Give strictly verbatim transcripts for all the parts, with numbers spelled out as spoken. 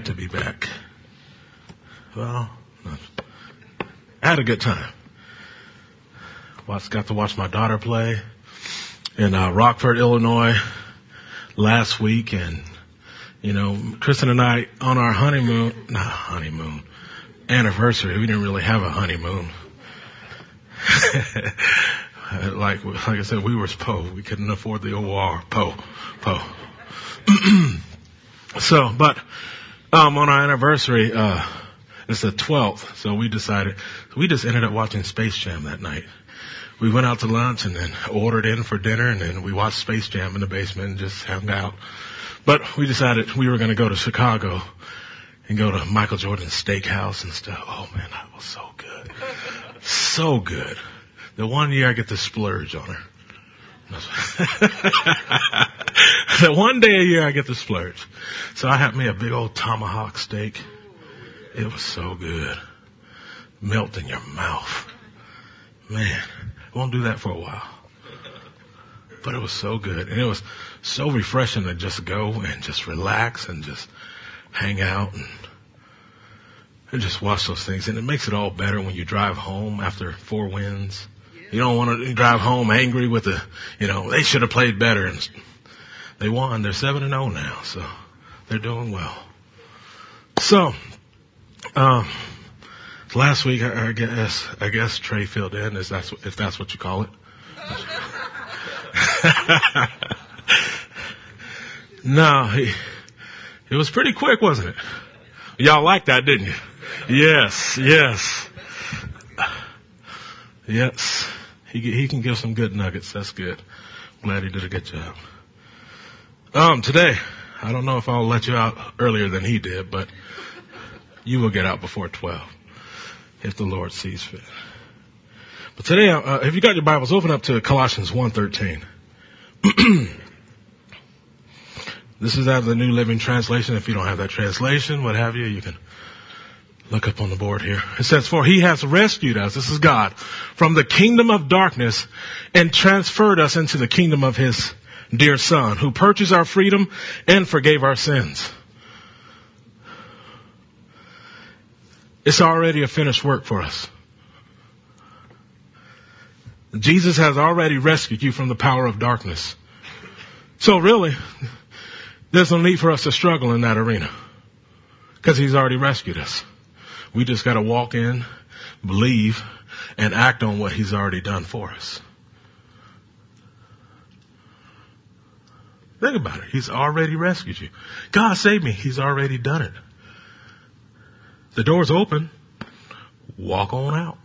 to be back. Well, I had a good time. Well, I got to watch my daughter play in uh, Rockford, Illinois last week. And, you know, Kristen and I on our honeymoon, not honeymoon, anniversary, we didn't really have a honeymoon. like, like I said, we were Poe. We couldn't afford the O R. Poe. Poe. So, but, um, on our anniversary, uh, it's the twelfth. So we decided, we just ended up watching Space Jam that night. We went out to lunch and then ordered in for dinner, and then we watched Space Jam in the basement and just hung out. But we decided we were going to go to Chicago and go to Michael Jordan's steakhouse and stuff. Oh man, that was so good. So good. The one year I get to splurge on her. The one day a year I get to splurge. So I had me a big old tomahawk steak. It was so good. Melt in your mouth. Man, I won't do that for a while. But it was so good. And it was so refreshing to just go and just relax and just hang out and, and just watch those things. And it makes it all better when you drive home after four wins. You don't want to drive home angry with the, you know, they should have played better. And they won. They're seven and oh now. So they're doing well. So, um, last week, I guess, I guess Trey filled in, is that's, if that's what you call it. No, he, it was pretty quick, wasn't it? Y'all liked that, didn't you? Yes, yes. Yes. He, he can give some good nuggets. That's good. Glad he did a good job. Um, today, I don't know if I'll let you out earlier than he did, but you will get out before twelve. If the Lord sees fit. But today, uh, if you got your Bibles, open up to Colossians one thirteen. This is out of the New Living Translation. If you don't have that translation, what have you, you can look up on the board here. It says, for he has rescued us, this is God, from the kingdom of darkness and transferred us into the kingdom of his dear Son, who purchased our freedom and forgave our sins. It's already a finished work for us. Jesus has already rescued you from the power of darkness. So really, there's no need for us to struggle in that arena because he's already rescued us. We just got to walk in, believe, and act on what he's already done for us. Think about it. He's already rescued you. God saved me. He's already done it. The door's open. Walk on out.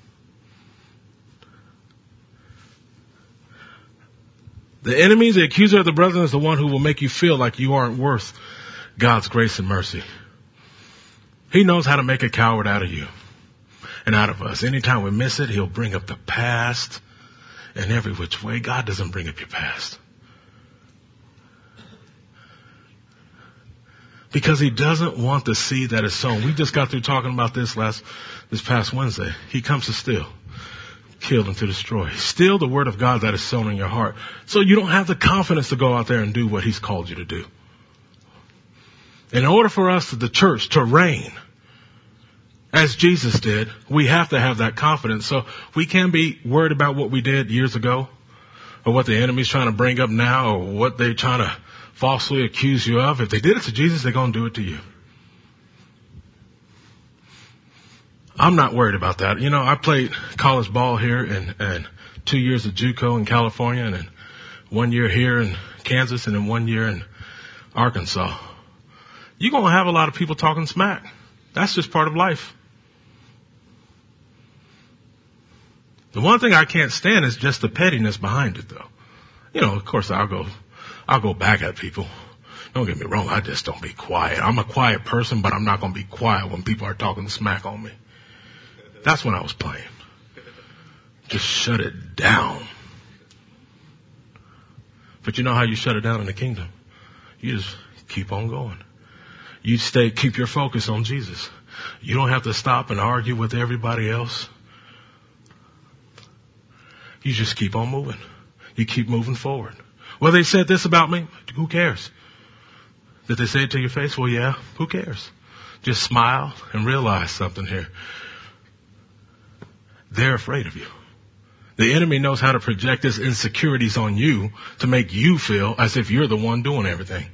The enemy, the accuser of the brethren, is the one who will make you feel like you aren't worth God's grace and mercy. He knows how to make a coward out of you and out of us. Anytime we miss it, he'll bring up the past in every which way. God doesn't bring up your past. Because he doesn't want the seed that is sown. We just got through talking about this last, this past Wednesday. He comes to steal, kill, and to destroy. Steal the word of God that is sown in your heart. So you don't have the confidence to go out there and do what he's called you to do. In order for us, the church, to reign, as Jesus did, we have to have that confidence. So we can't be worried about what we did years ago, or what the enemy's trying to bring up now, or what they're trying to falsely accuse you of. If they did it to Jesus, they're going to do it to you. I'm not worried about that. You know, I played college ball here and, and two years at JUCO in California, and then one year here in Kansas, and then one year in Arkansas. You're going to have a lot of people talking smack. That's just part of life. The one thing I can't stand is just the pettiness behind it, though. You know, of course, I'll go, I'll go back at people. Don't get me wrong. I just don't be quiet. I'm a quiet person, but I'm not going to be quiet when people are talking smack on me. That's when I was playing. Just shut it down. But you know how you shut it down in the kingdom? You just keep on going. You stay, keep your focus on Jesus. You don't have to stop and argue with everybody else. You just keep on moving. You keep moving forward. Well, they said this about me. Who cares? Did they say it to your face? Well, yeah. Who cares? just smile and realize something here. They're afraid of you. The enemy knows how to project his insecurities on you to make you feel as if you're the one doing everything.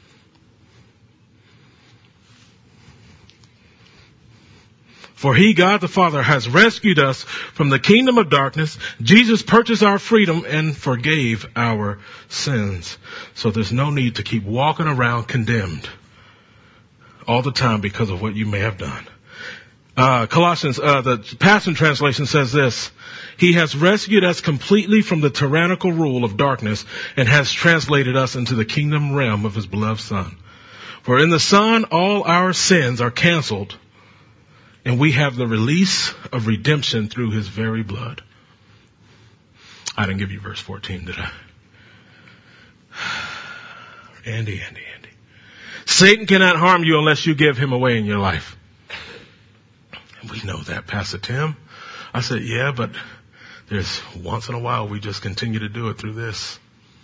For he, God the Father, has rescued us from the kingdom of darkness. Jesus purchased our freedom and forgave our sins. So there's no need to keep walking around condemned all the time because of what you may have done. Uh, Colossians, uh, the Passion Translation says this: He has rescued us completely from the tyrannical rule of darkness and has translated us into the kingdom realm of his beloved Son. For in the Son, all our sins are canceled, and we have the release of redemption through his very blood. I didn't give you verse fourteen, did I? Andy, Andy, Andy. Satan cannot harm you unless you give him away in your life. And we know that, Pastor Tim. I said, yeah, but there's once in a while we just continue to do it through this.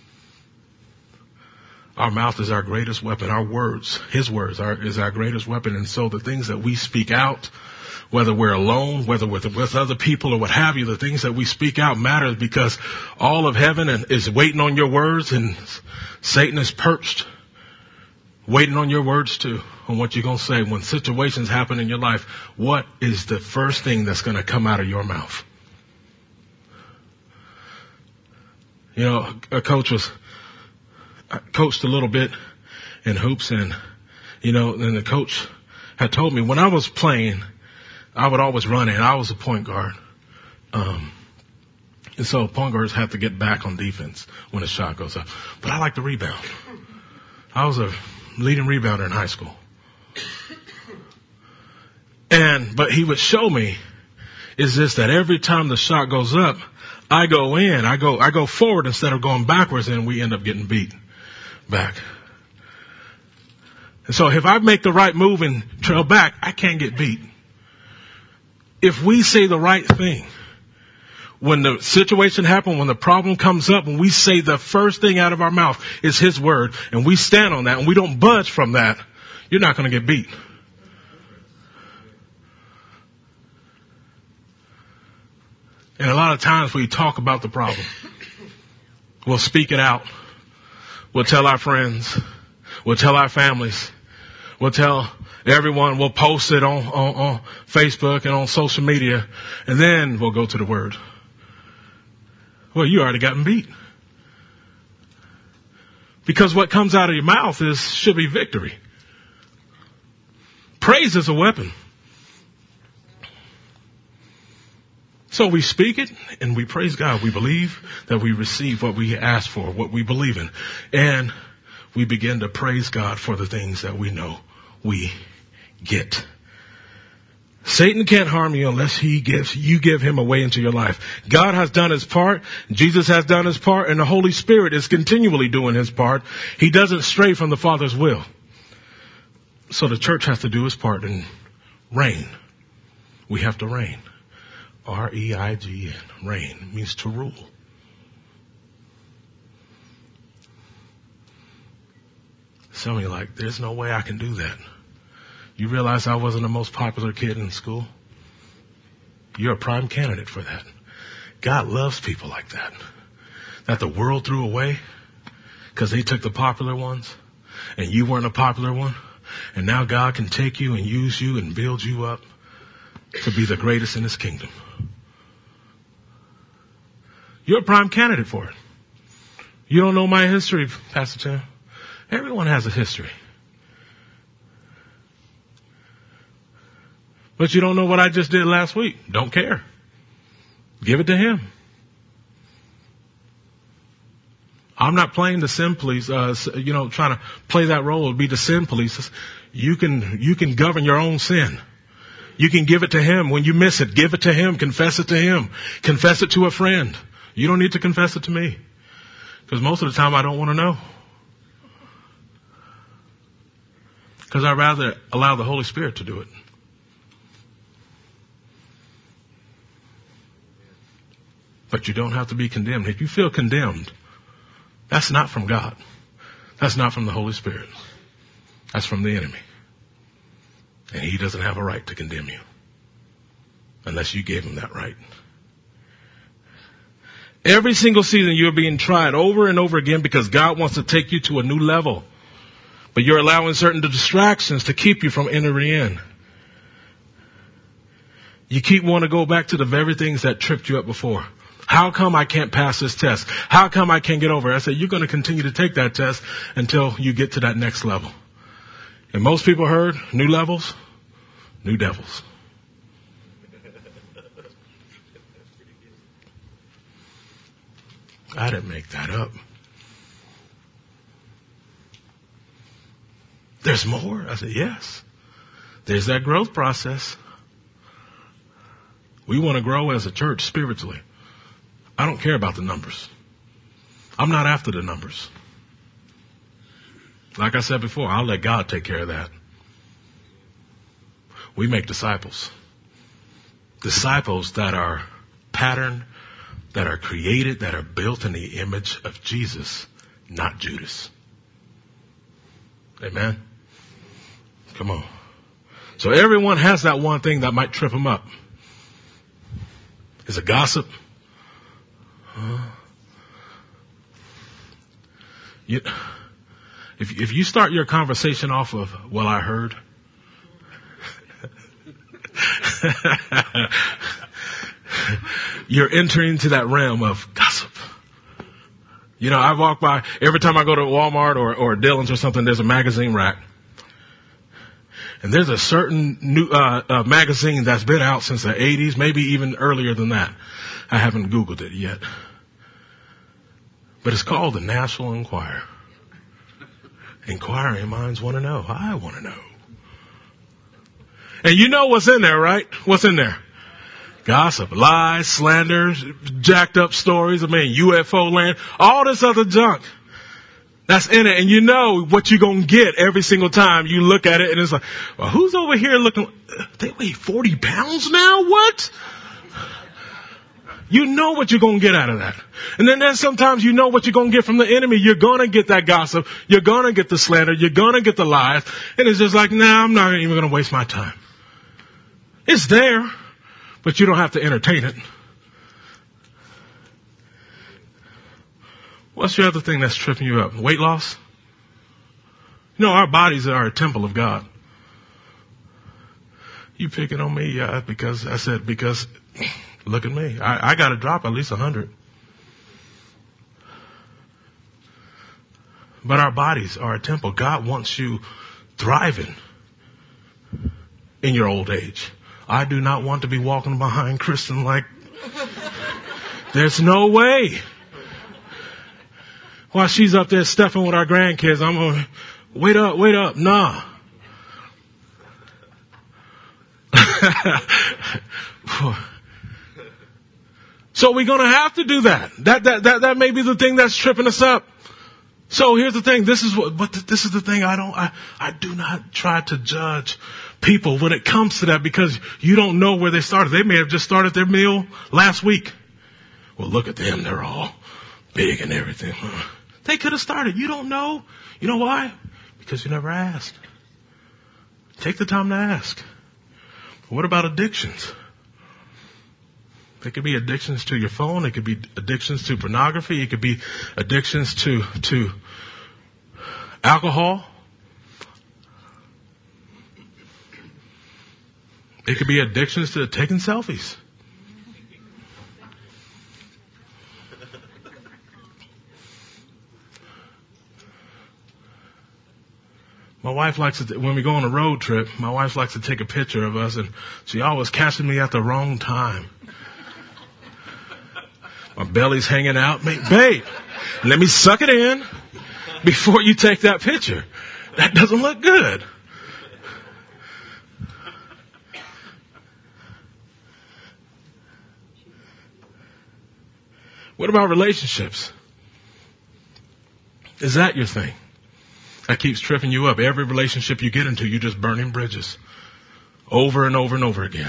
Our mouth is our greatest weapon. Our words, his words are, is our greatest weapon. And so the things that we speak out, whether we're alone, whether with, with other people or what have you, the things that we speak out matters because all of heaven is waiting on your words, and Satan is perched waiting on your words too, on what you're going to say. When situations happen in your life, what is the first thing that's going to come out of your mouth? You know, a coach was, I coached a little bit in hoops, and, you know, and the coach had told me when I was playing, I would always run in. I was a point guard. Um, and so point guards have to get back on defense when a shot goes up. But I like to rebound. I was a leading rebounder in high school. And, but he would show me is this, that every time the shot goes up, I go in, I go, I go forward instead of going backwards, and we end up getting beat back. And so if I make the right move and trail back, I can't get beat. If we say the right thing, when the situation happens, when the problem comes up, when we say the first thing out of our mouth is his word, and we stand on that, and we don't budge from that, you're not going to get beat. And a lot of times we talk about the problem. We'll speak it out. We'll tell our friends. We'll tell our families. We'll tell everyone. We'll post it on, on, on Facebook and on social media. And then we'll go to the word. Well, you already gotten beat. Because what comes out of your mouth is should be victory. Praise is a weapon. So we speak it and we praise God. We believe that we receive what we ask for, what we believe in. And we begin to praise God for the things that we know we get. Satan can't harm you unless he gives, you give him away into your life. God has done his part. Jesus has done his part, and the Holy Spirit is continually doing his part. He doesn't stray from the Father's will. So the church has to do its part and reign. We have to reign. R E I G N. Reign means to rule. Some of you are like, there's no way I can do that. You realize I wasn't the most popular kid in school? You're a prime candidate for that. God loves people like that. That the world threw away because they took the popular ones and you weren't a popular one. And now God can take you and use you and build you up to be the greatest in his kingdom. You're a prime candidate for it. You don't know my history, Pastor Tim. Everyone has a history. But you don't know what I just did last week. Don't care. Give it to him. I'm not playing the sin police, uh, you know, trying to play that role, be the sin police. You can, you can govern your own sin. You can give it to him. When you miss it, give it to him. Confess it to him. Confess it to a friend. You don't need to confess it to me. Because most of the time I don't want to know. Because I'd rather allow the Holy Spirit to do it. But you don't have to be condemned. If you feel condemned, that's not from God. That's not from the Holy Spirit. That's from the enemy. And he doesn't have a right to condemn you unless you gave him that right. Every single season you're being tried over and over again because God wants to take you to a new level. But you're allowing certain distractions to keep you from entering in. You keep wanting to go back to the very things that tripped you up before. How come I can't pass this test? How come I can't get over it? I said, you're going to continue to take that test until you get to that next level. And most people heard new levels, new devils. I didn't make that up. There's more? I said, yes. There's that growth process. We want to grow as a church spiritually. I don't care about the numbers. I'm not after the numbers. Like I said before, I'll let God take care of that. We make disciples. Disciples that are patterned, that are created, that are built in the image of Jesus, not Judas. Amen? Come on. So everyone has that one thing that might trip them up. Is it gossip? Huh? You, if, if you start your conversation off of, well, I heard. You're entering into that realm of gossip. You know, I walk by, every time I go to Walmart or, or Dillon's or something, there's a magazine rack. And there's a certain new uh, uh, magazine that's been out since the eighties, maybe even earlier than that. I haven't Googled it yet. But it's called the National Enquirer. Inquiring minds want to know. I want to know. And you know what's in there, right? What's in there? Gossip, lies, slanders, jacked up stories. I mean, U F O land, all this other junk that's in it. And you know what you're going to get every single time you look at it. And it's like, well, who's over here looking? They weigh forty pounds now? What? You know what you're going to get out of that. And then there's sometimes you know what you're going to get from the enemy. You're going to get that gossip. You're going to get the slander. You're going to get the lies. And it's just like, nah, I'm not even going to waste my time. It's there, but you don't have to entertain it. What's your other thing that's tripping you up? Weight loss? You know, our bodies are a temple of God. You picking on me? Yeah, because I said, because look at me. I, I got to drop at least a hundred. But our bodies are a temple. God wants you thriving in your old age. I do not want to be walking behind Kristen like, there's no way. While she's up there stuffing with our grandkids, I'm going, wait up, wait up, nah. So we're going to have to do that. That, that, that, that may be the thing that's tripping us up. So here's the thing. This is what, but this is the thing. I don't, I, I do not try to judge people when it comes to that because you don't know where they started. They may have just started their meal last week. Well, look at them. They're all big and everything. They could have started. You don't know. You know why? Because you never asked. Take the time to ask. What about addictions? It could be addictions to your phone. It could be addictions to pornography. It could be addictions to, to alcohol. It could be addictions to taking selfies. My wife likes to, when we go on a road trip, my wife likes to take a picture of us and she always catches me at the wrong time. My belly's hanging out. Babe, let me suck it in before you take that picture. That doesn't look good. What about relationships? Is that your thing? That keeps tripping you up. Every relationship you get into, you're just burning bridges over and over and over again.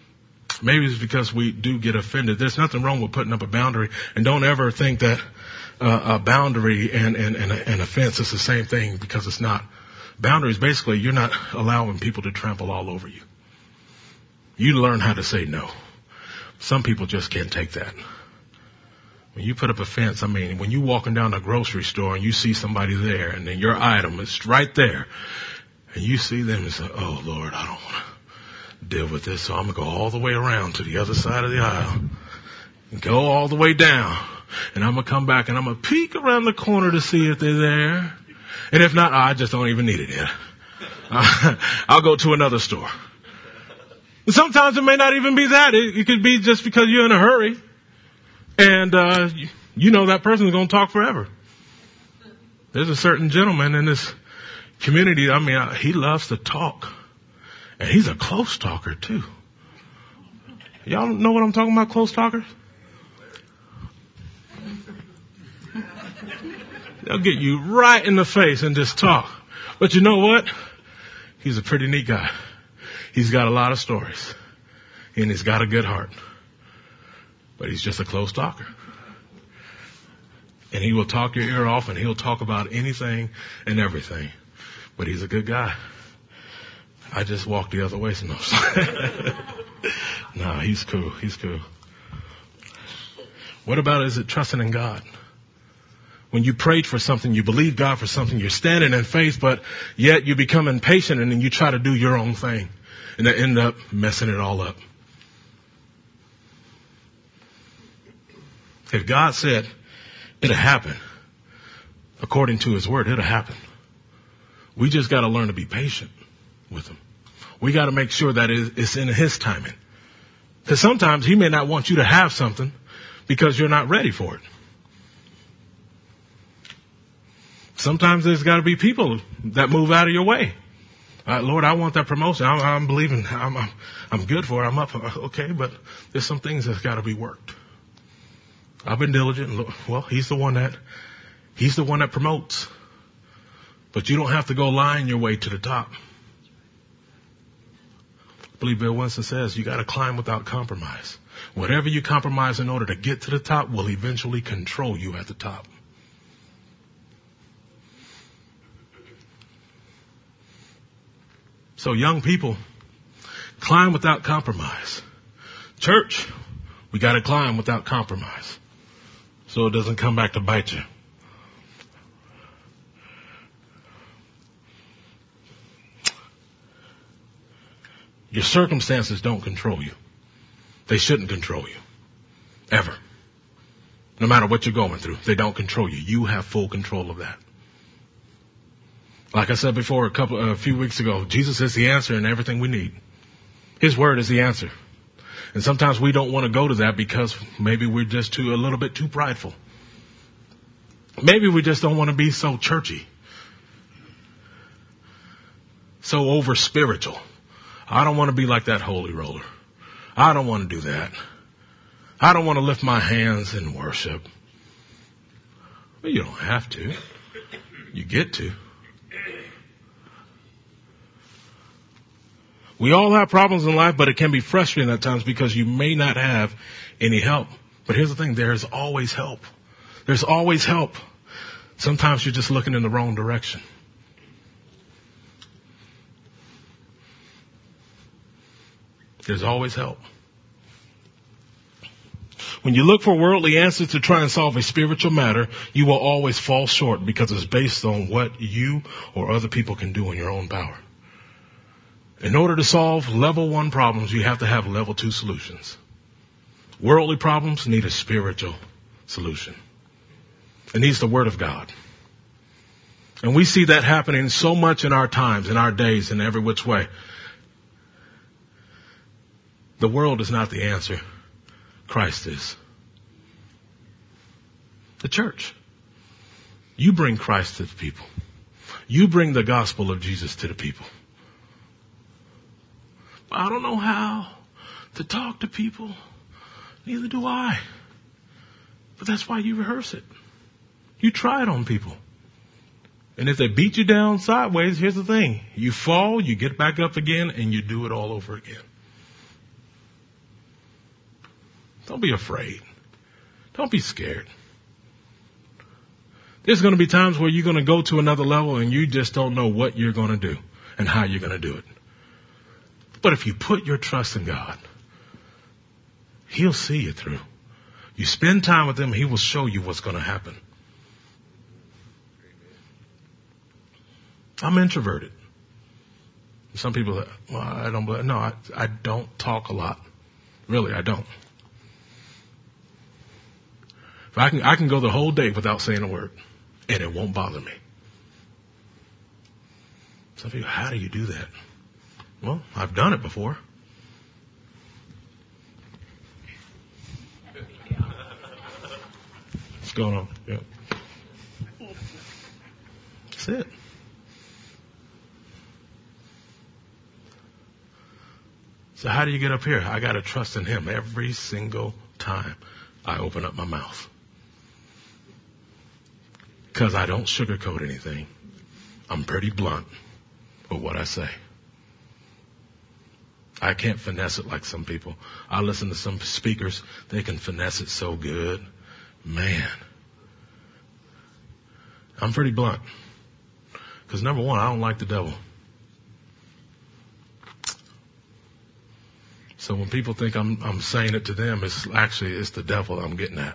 Maybe it's because we do get offended. There's nothing wrong with putting up a boundary. And don't ever think that, uh, a boundary and, and, and a, an offense is the same thing, because it's not. Boundaries, basically, you're not allowing people to trample all over you. You learn how to say no. Some people just can't take that. When you put up a fence, I mean, when you're walking down a grocery store and you see somebody there and then your item is right there and you see them and say, oh, Lord, I don't want to deal with this, so I'm going to go all the way around to the other side of the aisle and go all the way down, and I'm going to come back and I'm going to peek around the corner to see if they're there. And if not, I just don't even need it yet. I'll go to another store. Sometimes it may not even be that. It, it could be just because you're in a hurry. And, uh, you, you know that person is going to talk forever. There's a certain gentleman in this community. I mean, uh, he loves to talk. And he's a close talker, too. Y'all know what I'm talking about, close talkers? They'll get you right in the face and just talk. But you know what? He's a pretty neat guy. He's got a lot of stories. And he's got a good heart. But he's just a close talker. And he will talk your ear off, and he'll talk about anything and everything. But he's a good guy. I just walked the other way. So no, no, he's cool. He's cool. What about is it trusting in God? When you prayed for something, you believe God for something, you're standing in faith, but yet you become impatient and then you try to do your own thing. And they end up messing it all up. If God said it'll happen, according to his word, it'll happen. We just got to learn to be patient with him. We got to make sure that it's in his timing. Because sometimes he may not want you to have something because you're not ready for it. Sometimes there's got to be people that move out of your way. Uh, Lord, I want that promotion. I'm, I'm believing I'm, I'm, I'm good for it. I'm up. Okay, but there's some things that's got to be worked. I've been diligent. Well, he's the one that, he's the one that promotes. But you don't have to go lying your way to the top. I believe Bill Winston says you got to climb without compromise. Whatever you compromise in order to get to the top will eventually control you at the top. So young people, climb without compromise. Church, we got to climb without compromise so it doesn't come back to bite you. Your circumstances don't control you. They shouldn't control you. Ever. No matter what you're going through, they don't control you. You have full control of that. Like I said before a couple, a few weeks ago, Jesus is the answer in everything we need. His word is the answer. And sometimes we don't want to go to that because maybe we're just too, a little bit too prideful. Maybe we just don't want to be so churchy. So over spiritual. I don't want to be like that holy roller. I don't want to do that. I don't want to lift my hands in worship. Well, you don't have to. You get to. We all have problems in life, but it can be frustrating at times because you may not have any help. But here's the thing, there's always help. There's always help. Sometimes you're just looking in the wrong direction. There's always help. When you look for worldly answers to try and solve a spiritual matter, you will always fall short because it's based on what you or other people can do in your own power. In order to solve level one problems, you have to have level two solutions. Worldly problems need a spiritual solution. It needs the Word of God. And we see that happening so much in our times, in our days, in every which way. The world is not the answer. Christ is. The church. You bring Christ to the people. You bring the gospel of Jesus to the people. I don't know how to talk to people. Neither do I. But that's why you rehearse it. You try it on people. And if they beat you down sideways, here's the thing. You fall, you get back up again, and you do it all over again. Don't be afraid. Don't be scared. There's going to be times where you're going to go to another level and you just don't know what you're going to do and how you're going to do it. But if you put your trust in God, He'll see you through. You spend time with Him, He will show you what's going to happen. I'm introverted. Some people, are, well, I don't, no, I, I don't talk a lot. Really, I don't. If I can, I can go the whole day without saying a word, and it won't bother me. Some people, how do you do that? Well, I've done it before. What's going on? Yeah. That's it. So how do you get up here? I got to trust in Him every single time I open up my mouth. Because I don't sugarcoat anything. I'm pretty blunt with what I say. I can't finesse it like some people. I listen to some speakers. They can finesse it so good. Man. I'm pretty blunt. Because number one, I don't like the devil. So when people think I'm, I'm saying it to them, it's actually, it's the devil I'm getting at.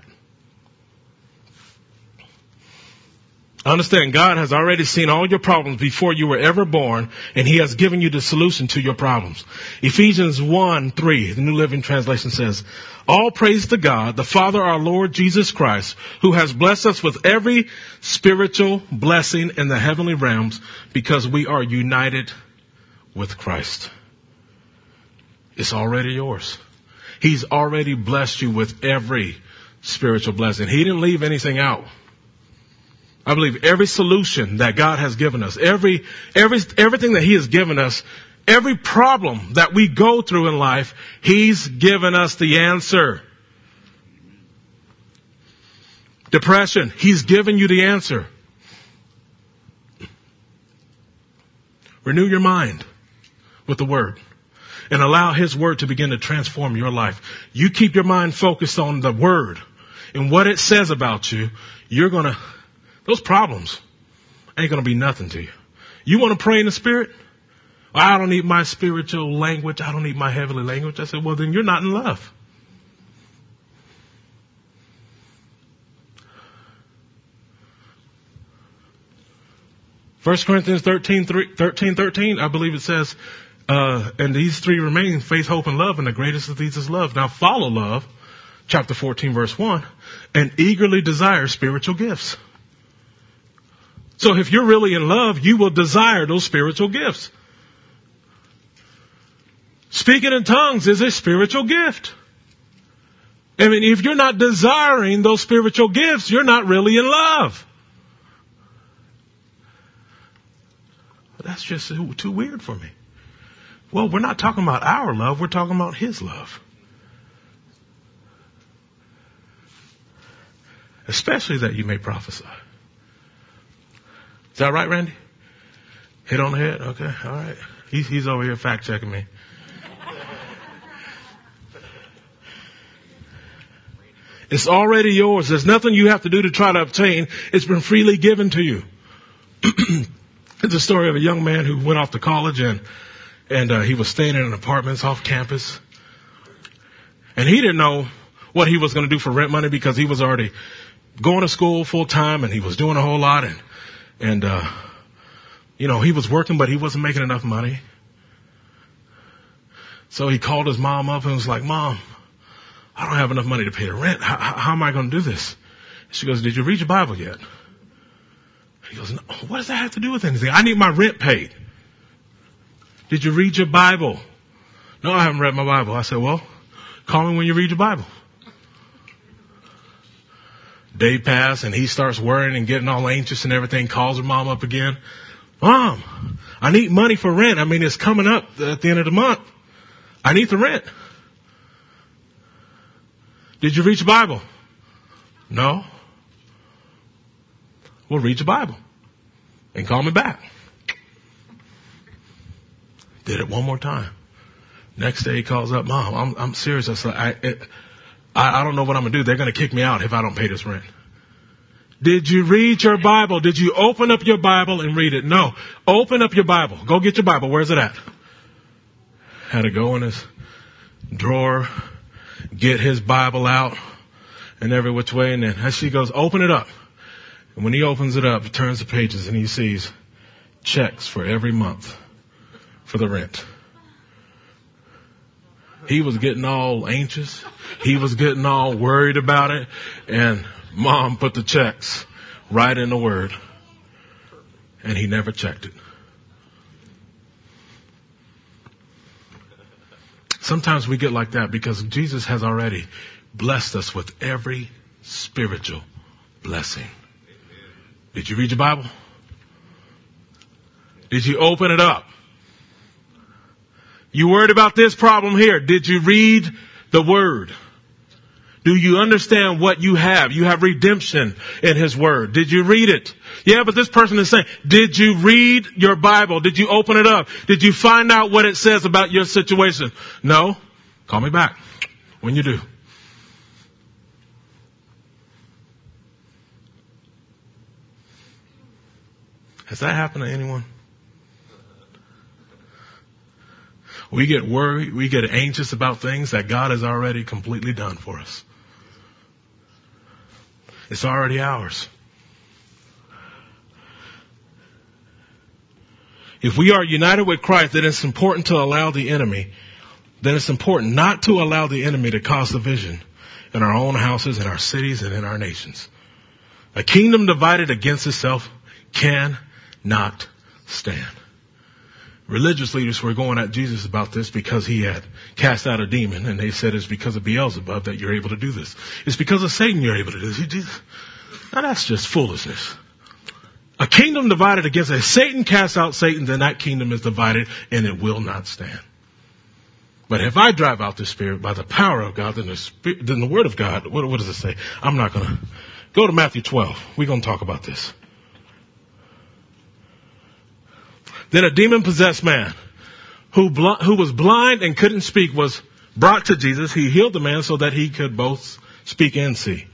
Understand, God has already seen all your problems before you were ever born, and He has given you the solution to your problems. Ephesians one three, the New Living Translation says, all praise to God, the Father, our Lord Jesus Christ, who has blessed us with every spiritual blessing in the heavenly realms because we are united with Christ. It's already yours. He's already blessed you with every spiritual blessing. He didn't leave anything out. I believe every solution that God has given us, every, every, everything that He has given us, every problem that we go through in life, He's given us the answer. Depression, He's given you the answer. Renew your mind with the Word and allow His Word to begin to transform your life. You keep your mind focused on the Word and what it says about you, you're going to, those problems ain't going to be nothing to you. You want to pray in the Spirit? Well, I don't need my spiritual language. I don't need my heavenly language. I said, well, then you're not in love. First Corinthians thirteen, thirteen, thirteen, I believe it says, uh, and these three remain, faith, hope, and love, and the greatest of these is love. Now follow love, chapter fourteen, verse one, and eagerly desire spiritual gifts. So if you're really in love, you will desire those spiritual gifts. Speaking in tongues is a spiritual gift. I mean, if you're not desiring those spiritual gifts, you're not really in love. That's just too weird for me. Well, we're not talking about our love. We're talking about His love. Especially that you may prophesy. Is that right, Randy? Hit on the head? Okay, all right. He's, he's over here fact checking me. It's already yours. There's nothing you have to do to try to obtain. It's been freely given to you. It's a story of a young man who went off to college and and uh, he was staying in an apartment off campus. And he didn't know what he was going to do for rent money because he was already going to school full time and he was doing a whole lot. And, and uh, you know, he was working, but he wasn't making enough money. So he called his mom up and was like, Mom, I don't have enough money to pay the rent. How, how am I going to do this? She goes, did you read your Bible yet? He goes, no, what does that have to do with anything? I need my rent paid. Did you read your Bible? No, I haven't read my Bible. I said, well, call me when you read your Bible. Day passed and he starts worrying and getting all anxious and everything, calls her mom up again. Mom, I need money for rent. I mean, it's coming up at the end of the month. I need the rent. Did you read your Bible? No. Well, read your Bible and call me back. Did it one more time. Next day he calls up, Mom, I'm, I'm serious. I said, I, it, I, I don't know what I'm going to do. They're going to kick me out if I don't pay this rent. Did you read your Bible? Did you open up your Bible and read it? No. Open up your Bible. Go get your Bible. Where's it at? Had to go in his drawer, get his Bible out, and every which way. And then as she goes, open it up. And when he opens it up, he turns the pages and he sees checks for every month for the rent. He was getting all anxious. He was getting all worried about it. And Mom put the checks right in the Word. And he never checked it. Sometimes we get like that because Jesus has already blessed us with every spiritual blessing. Did you read your Bible? Did you open it up? You worried about this problem here. Did you read the Word? Do you understand what you have? You have redemption in His Word. Did you read it? Yeah, but this person is saying, did you read your Bible? Did you open it up? Did you find out what it says about your situation? No? Call me back when you do. Has that happened to anyone? We get worried, we get anxious about things that God has already completely done for us. It's already ours. If we are united with Christ, then it's important to allow the enemy, then it's important not to allow the enemy to cause division in our own houses, in our cities, and in our nations. A kingdom divided against itself cannot stand. Religious leaders were going at Jesus about this because he had cast out a demon, and they said it's because of Beelzebub that you're able to do this. It's because of Satan you're able to do this. Now that's just foolishness. A kingdom divided against it. If Satan casts out Satan, then that kingdom is divided and it will not stand. But if I drive out the spirit by the power of God, then the spirit, then the word of God, what, what does it say? I'm not going to go to Matthew twelve. We're going to talk about this. Then a demon-possessed man who bl- who was blind and couldn't speak was brought to Jesus. He healed the man so that he could both speak and see.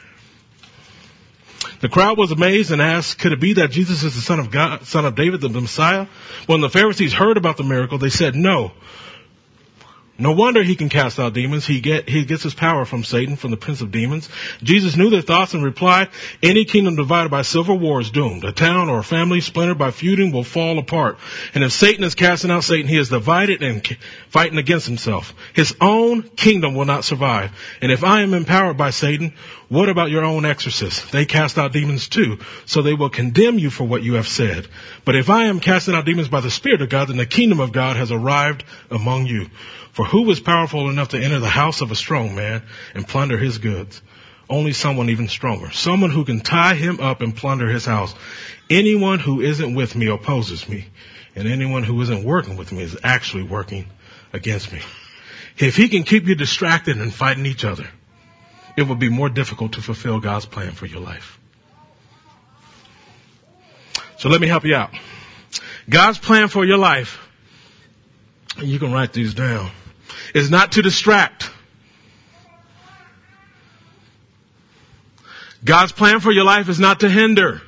The crowd was amazed and asked, could it be that Jesus is the son of God, son of David, the Messiah? When the Pharisees heard about the miracle, they said, no. No wonder he can cast out demons. He get, he gets his power from Satan, from the prince of demons. Jesus knew their thoughts and replied, any kingdom divided by civil war is doomed. A town or a family splintered by feuding will fall apart. And if Satan is casting out Satan, he is divided and fighting against himself. His own kingdom will not survive. And if I am empowered by Satan, what about your own exorcists? They cast out demons too, so they will condemn you for what you have said. But if I am casting out demons by the Spirit of God, then the kingdom of God has arrived among you. For who is powerful enough to enter the house of a strong man and plunder his goods? Only someone even stronger. Someone who can tie him up and plunder his house. Anyone who isn't with me opposes me. And anyone who isn't working with me is actually working against me. If he can keep you distracted and fighting each other, it will be more difficult to fulfill God's plan for your life. So let me help you out. God's plan for your life, and you can write these down, is not to distract. God's plan for your life is not to hinder.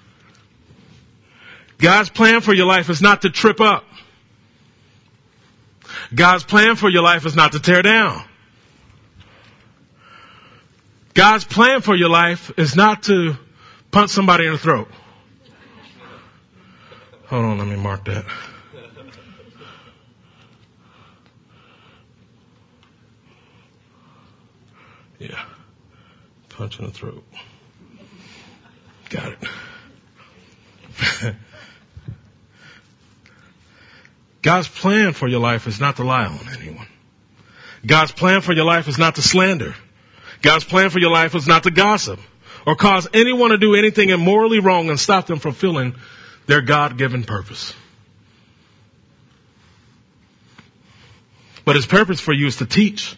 God's plan for your life is not to trip up. God's plan for your life is not to tear down. God's plan for your life is not to punch somebody in the throat. Hold on, let me mark that. Yeah. Punch in the throat. Got it. God's plan for your life is not to lie on anyone. God's plan for your life is not to slander. God's plan for your life is not to gossip or cause anyone to do anything immorally wrong and stop them from fulfilling their God-given purpose. But His purpose for you is to teach,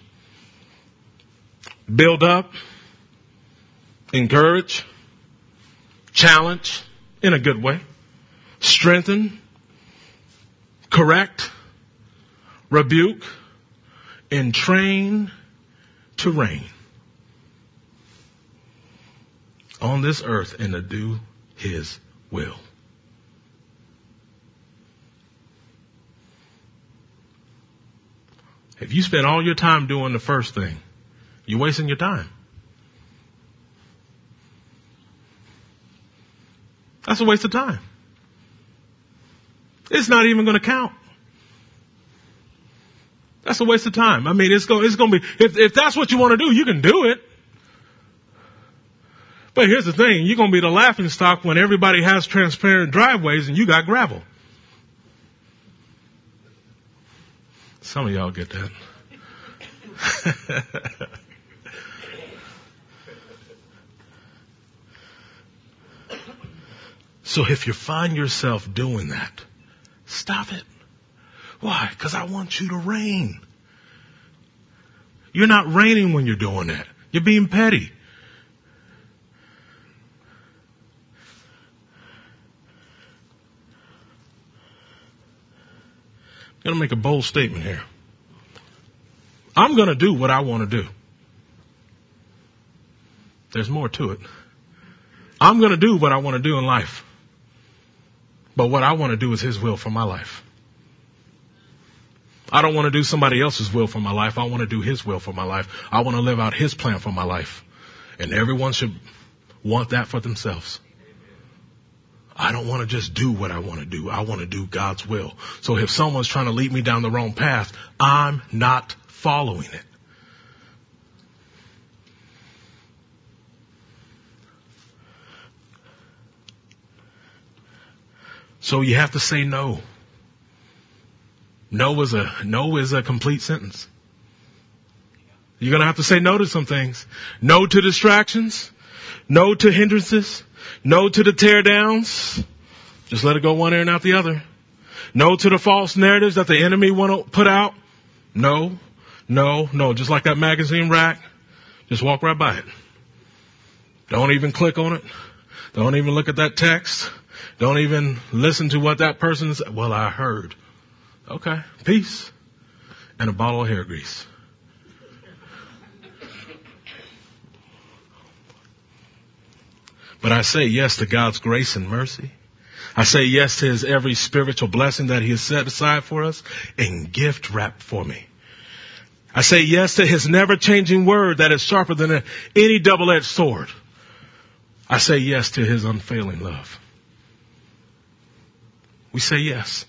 build up, encourage, challenge in a good way, strengthen, correct, rebuke, and train to reign. on this earth and to do his will. If you spend all your time doing the first thing, you're wasting your time. That's a waste of time. It's not even going to count. That's a waste of time. I mean, it's going, it's going to be, if, if that's what you want to do, you can do it. But here's the thing. You're going to be the laughing stock when everybody has transparent driveways and you got gravel. Some of y'all get that. So if you find yourself doing that, stop it. Why? Because I want you to reign. You're not reigning when you're doing that. You're being petty. I'm going to make a bold statement here. I'm going to do what I want to do. There's more to it. I'm going to do what I want to do in life. But what I want to do is his will for my life. I don't want to do somebody else's will for my life. I want to do his will for my life. I want to live out his plan for my life. And everyone should want that for themselves. I don't want to just do what I want to do. I want to do God's will. So if someone's trying to lead me down the wrong path, I'm not following it. So you have to say no. No is a, no is a complete sentence. You're going to have to say no to some things. No to distractions. No to hindrances. No to the tear downs. Just let it go one ear and out the other. No to the false narratives that the enemy want to put out. No, no, no. Just like that magazine rack. Just walk right by it. Don't even click on it. Don't even look at that text. Don't even listen to what that person said. Well, I heard. Okay. Peace. And a bottle of hair grease. But I say yes to God's grace and mercy. I say yes to his every spiritual blessing that he has set aside for us and gift wrapped for me. I say yes to his never changing word that is sharper than a, any double-edged sword. I say yes to his unfailing love. We say yes.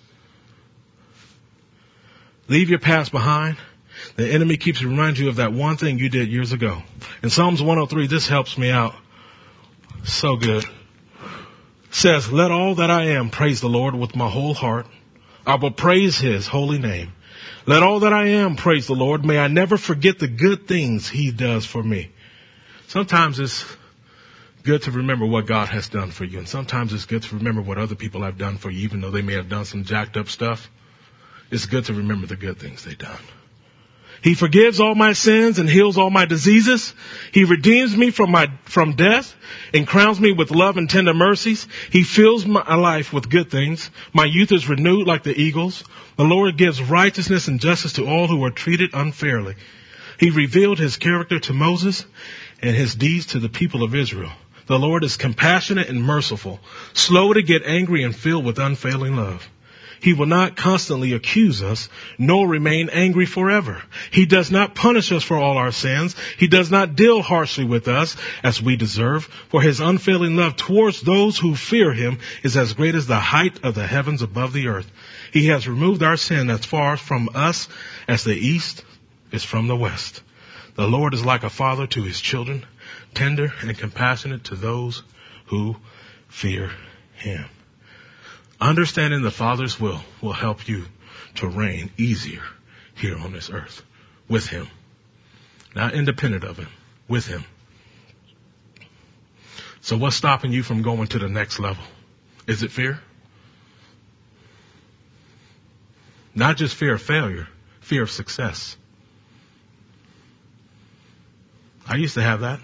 Leave your past behind. The enemy keeps reminding you of that one thing you did years ago. In Psalms one oh three, this helps me out. So good. It says, let all that I am praise the Lord with my whole heart. I will praise his holy name. Let all that I am praise the Lord. May I never forget the good things he does for me. Sometimes it's good to remember what God has done for you. And sometimes it's good to remember what other people have done for you, even though they may have done some jacked up stuff. It's good to remember the good things they've done. He forgives all my sins and heals all my diseases. He redeems me from my, from death and crowns me with love and tender mercies. He fills my life with good things. My youth is renewed like the eagles. The Lord gives righteousness and justice to all who are treated unfairly. He revealed his character to Moses and his deeds to the people of Israel. The Lord is compassionate and merciful, slow to get angry and filled with unfailing love. He will not constantly accuse us, nor remain angry forever. He does not punish us for all our sins. He does not deal harshly with us as we deserve, for his unfailing love towards those who fear him is as great as the height of the heavens above the earth. He has removed our sin as far from us as the east is from the west. The Lord is like a father to his children, tender and compassionate to those who fear him. Understanding the Father's will will help you to reign easier here on this earth with him. Not independent of him, with him. So what's stopping you from going to the next level? Is it fear? Not just fear of failure, fear of success. I used to have that.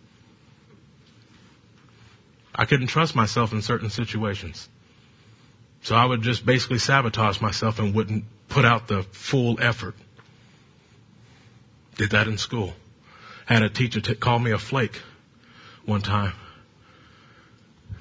I couldn't trust myself in certain situations. So I would just basically sabotage myself and wouldn't put out the full effort. Did that in school. Had a teacher t- call me a flake one time.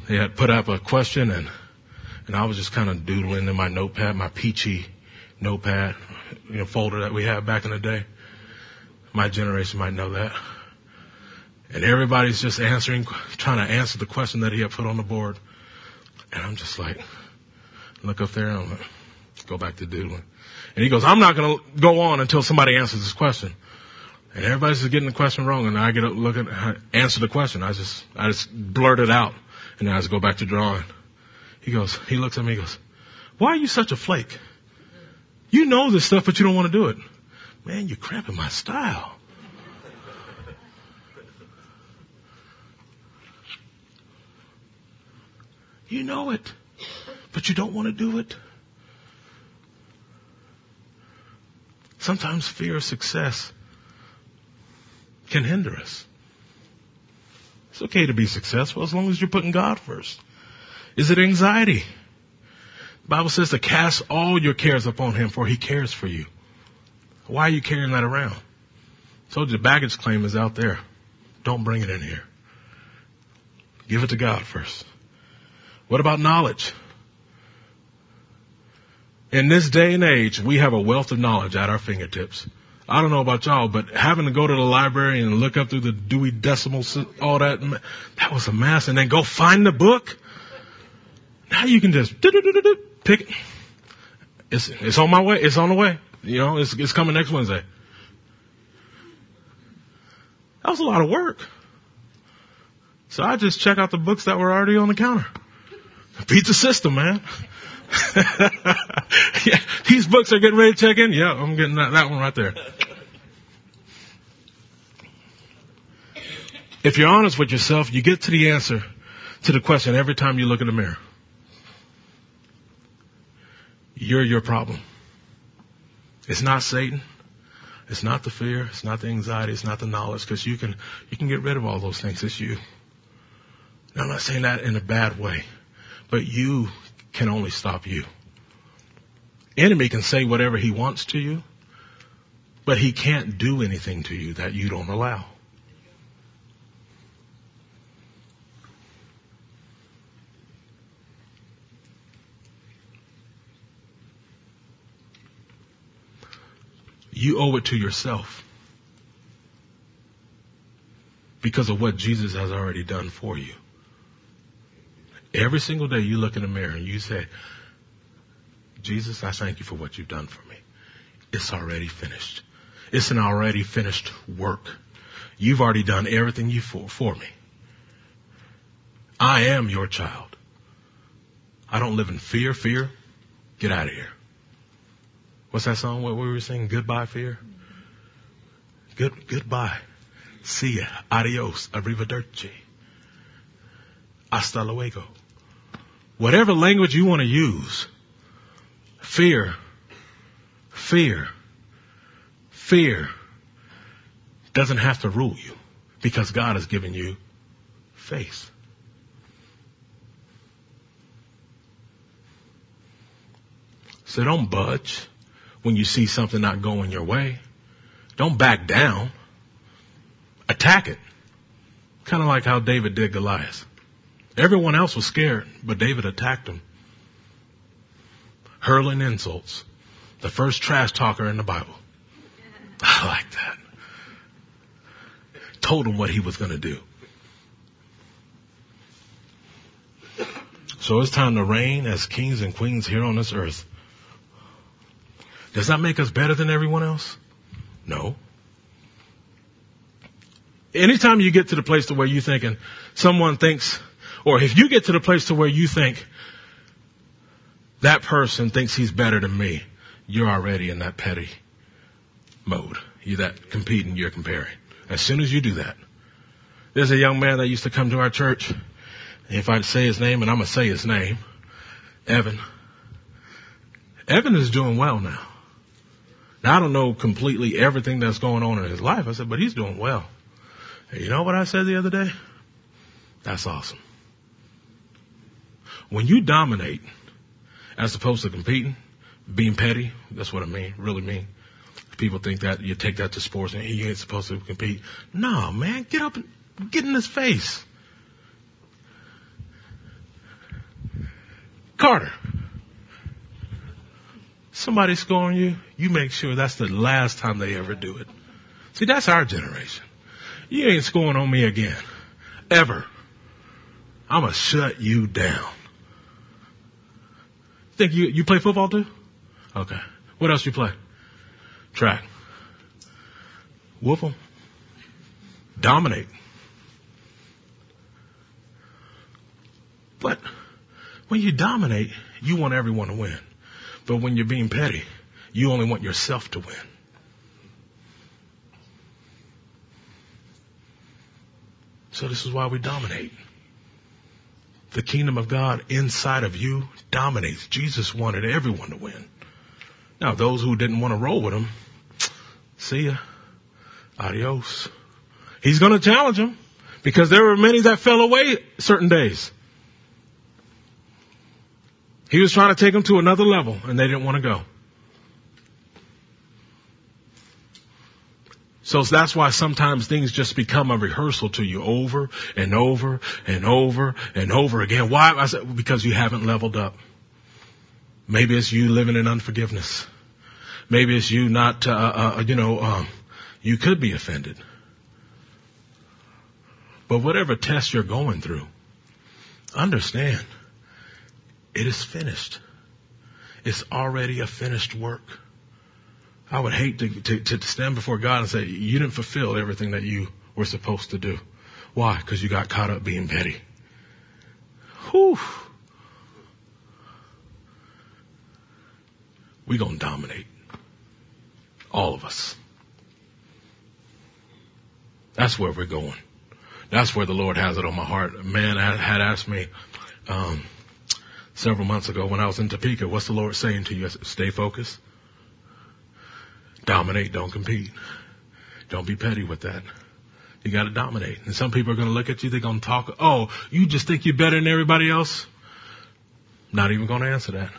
they had put up a question, and and I was just kind of doodling in my notepad, my peachy notepad, you know, folder that we had back in the day. My generation might know that. And everybody's just answering, trying to answer the question that he had put on the board. And I'm just like, look up there and I'm like, go back to doodling. And he goes, I'm not going to go on until somebody answers this question. And everybody's just getting the question wrong. And I get up, look at, answer the question. I just, I just blurt it out. And then I just go back to drawing. He goes, he looks at me and goes, why are you such a flake? You know this stuff, but you don't want to do it. Man, you're cramping my style. You know it, but you don't want to do it. Sometimes fear of success can hinder us. It's okay to be successful as long as you're putting God first. Is it anxiety? The Bible says to cast all your cares upon him, for he cares for you. Why are you carrying that around? I told you the baggage claim is out there. Don't bring it in here. Give it to God first. What about knowledge? In this day and age, we have a wealth of knowledge at our fingertips. I don't know about y'all, but having to go to the library and look up through the Dewey Decimal, all that, that was a mess. And then go find the book. Now you can just pick it. It's, it's on my way. It's on the way. You know, it's, it's coming next Wednesday. That was a lot of work. So I just check out the books that were already on the counter. Beat the system, man. Yeah, these books are getting ready to check in. Yeah, I'm getting that, that one right there. If you're honest with yourself, you get to the answer to the question every time you look in the mirror. You're your problem. It's not Satan. It's not the fear. It's not the anxiety. It's not the knowledge, because you can, you can get rid of all those things. It's you. Now, I'm not saying that in a bad way, but you can only stop you. Enemy can say whatever he wants to you, but he can't do anything to you that you don't allow. You owe it to yourself because of what Jesus has already done for you. Every single day you look in the mirror and you say, Jesus, I thank you for what you've done for me. It's already finished. It's an already finished work. You've already done everything you for, for me. I am your child. I don't live in fear. Fear, get out of here. What's that song what we were singing? Goodbye, fear. Good, goodbye. See ya. Adios. Arrivederci. Hasta luego. Whatever language you want to use, fear, fear, fear doesn't have to rule you, because God has given you faith. So don't budge when you see something not going your way. Don't back down. Attack it. Kind of like how David did Goliath. Everyone else was scared, but David attacked him. Hurling insults. The first trash talker in the Bible. I like that. Told him what he was going to do. So it's time to reign as kings and queens here on this earth. Does that make us better than everyone else? No. Anytime you get to the place to where you're thinking someone thinks, or if you get to the place to where you think that person thinks he's better than me, you're already in that petty mode. You're that competing, you're comparing. As soon as you do that, there's a young man that used to come to our church. If I say his name, and I'm going to say his name, Evan. Evan is doing well now. Now, I don't know completely everything that's going on in his life. I said, but he's doing well. And you know what I said the other day? That's awesome. When you dominate, as opposed to competing, being petty, that's what I mean, really mean. People think that you take that to sports and you ain't supposed to compete. No, man, get up and get in his face. Carter, somebody scoring you, you make sure that's the last time they ever do it. See, that's our generation. You ain't scoring on me again. Ever. I'm going to shut you down. Think you, you play football too? Okay. What else you play? Track. Whoop 'em. Dominate. But when you dominate, you want everyone to win. But when you're being petty, you only want yourself to win. So this is why we dominate. The kingdom of God inside of you dominates. Jesus wanted everyone to win. Now, those who didn't want to roll with him, see ya. Adios. He's going to challenge them because there were many that fell away certain days. He was trying to take them to another level and they didn't want to go. So that's why sometimes things just become a rehearsal to you over and over and over and over again. Why? I said, because you haven't leveled up. Maybe it's you living in unforgiveness. Maybe it's you not, uh, uh, you know, um, you could be offended. But whatever test you're going through, understand it is finished. It's already a finished work. I would hate to, to, to stand before God and say, you didn't fulfill everything that you were supposed to do. Why? Because you got caught up being petty. Whew. We're going to dominate. All of us. That's where we're going. That's where the Lord has it on my heart. A man had asked me um, several months ago when I was in Topeka, what's the Lord saying to you? I said, stay focused. Dominate, don't compete. Don't be petty with that. You got to dominate. And some people are going to look at you, they're going to talk, oh, you just think you're better than everybody else? Not even going to answer that.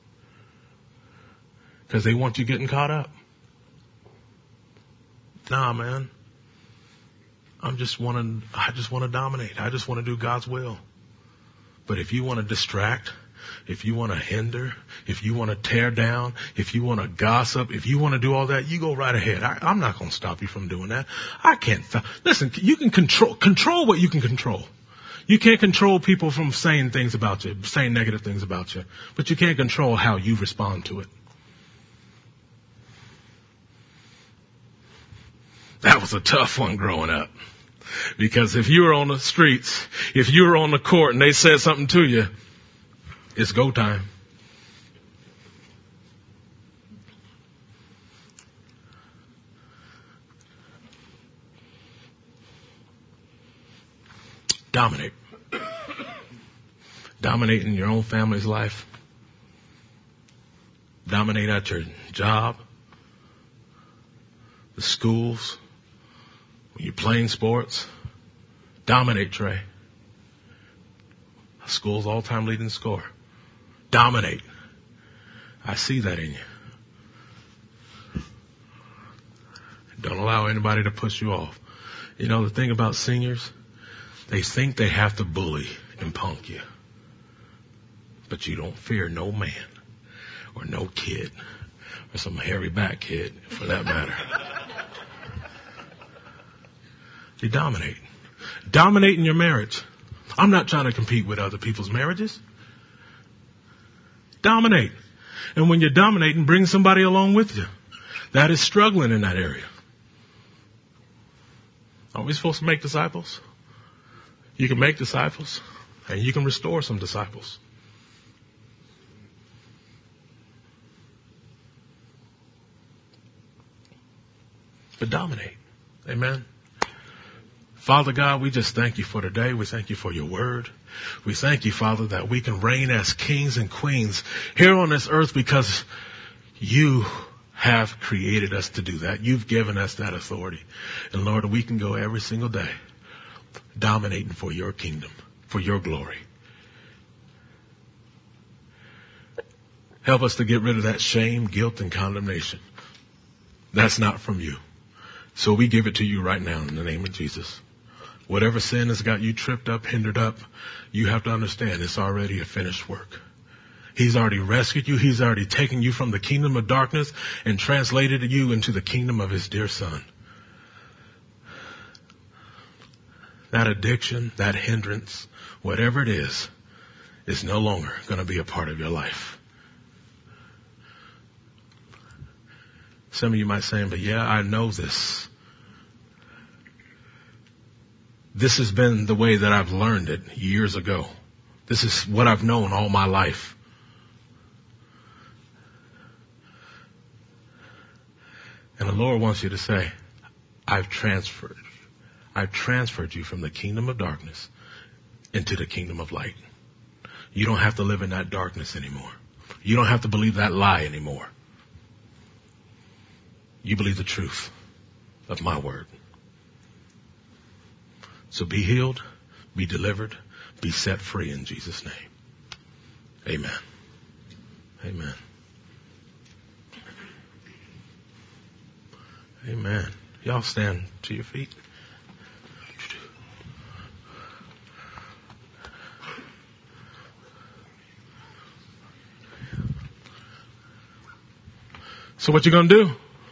Because they want you getting caught up. Nah, man. I'm just wanting, I just want to dominate. I just want to do God's will. But if you want to distract, if you want to hinder, if you want to tear down, if you want to gossip, if you want to do all that, you go right ahead. I, I'm not going to stop you from doing that. I can't. Listen, you can control, control what you can control. You can't control people from saying things about you, saying negative things about you, but you can't control how you respond to it. That was a tough one growing up. Because if you were on the streets, if you were on the court and they said something to you, it's go time. Dominate. Dominate in your own family's life. Dominate at your job, the schools, when you're playing sports. Dominate, Trey. School's all-time leading scorer. Dominate. I see that in you. Don't allow anybody to push you off. You know, the thing about seniors, they think they have to bully and punk you. But you don't fear no man or no kid or some hairy back kid for that matter. You dominate. Dominate in your marriage. I'm not trying to compete with other people's marriages. Dominate. And when you're dominating, bring somebody along with you that is struggling in that area. Are we supposed to make disciples? You can make disciples and you can restore some disciples. But dominate. Amen. Father God, we just thank you for today. We thank you for your word. We thank you, Father, that we can reign as kings and queens here on this earth because you have created us to do that. You've given us that authority. And Lord, we can go every single day dominating for your kingdom, for your glory. Help us to get rid of that shame, guilt, and condemnation. That's not from you. So we give it to you right now in the name of Jesus. Whatever sin has got you tripped up, hindered up, you have to understand it's already a finished work. He's already rescued you. He's already taken you from the kingdom of darkness and translated you into the kingdom of his dear son. That addiction, that hindrance, whatever it is, is no longer going to be a part of your life. Some of you might say, but yeah, I know this. This has been the way that I've learned it years ago. This is what I've known all my life. And the Lord wants you to say, I've transferred. I've transferred you from the kingdom of darkness into the kingdom of light. You don't have to live in that darkness anymore. You don't have to believe that lie anymore. You believe the truth of my word. So be healed, be delivered, be set free in Jesus' name. Amen. Amen. Amen. Y'all stand to your feet. So what you gonna do?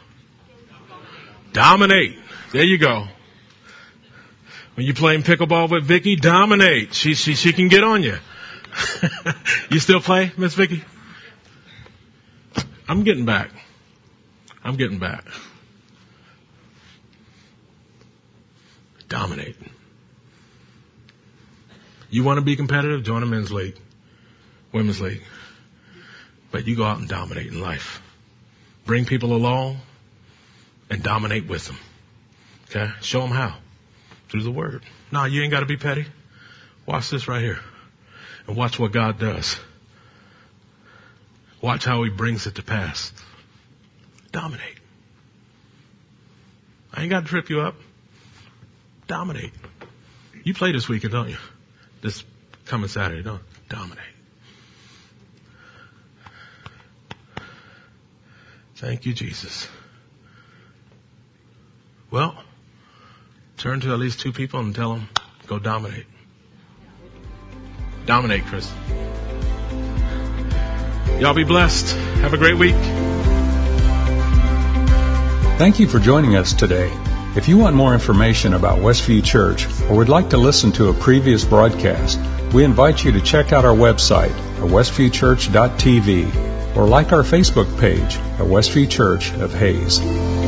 Dominate. There you go. When you're playing pickleball with Vicky, dominate. She she she can get on you. You still play, Miss Vicky? I'm getting back. I'm getting back. Dominate. You want to be competitive? Join a men's league, women's league. But you go out and dominate in life. Bring people along and dominate with them. Okay? Show them how. Through the word. No, you ain't got to be petty. Watch this right here. And watch what God does. Watch how he brings it to pass. Dominate. I ain't got to trip you up. Dominate. You play this weekend, don't you? This coming Saturday, don't you? Dominate. Thank you, Jesus. Well, turn to at least two people and tell them, go dominate. Dominate, Chris. Y'all be blessed. Have a great week. Thank you for joining us today. If you want more information about Westview Church or would like to listen to a previous broadcast, we invite you to check out our website at westview church dot t v or like our Facebook page at Westview Church of Hayes.